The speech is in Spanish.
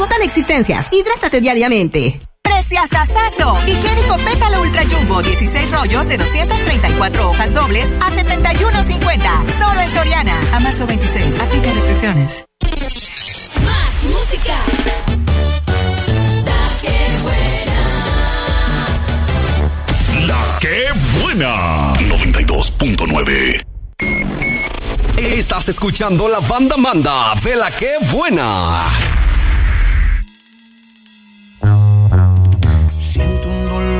Total existencias. Hidrátate diariamente. Preciasazo. Higiénico Pétalo Ultra Jumbo, 16 rollos de 234 hojas dobles a 71.50. Solo en Soriana. A marzo 26. Aplica restricciones. Más música. La que buena. 92.9. Estás escuchando la banda Manda de La que buena.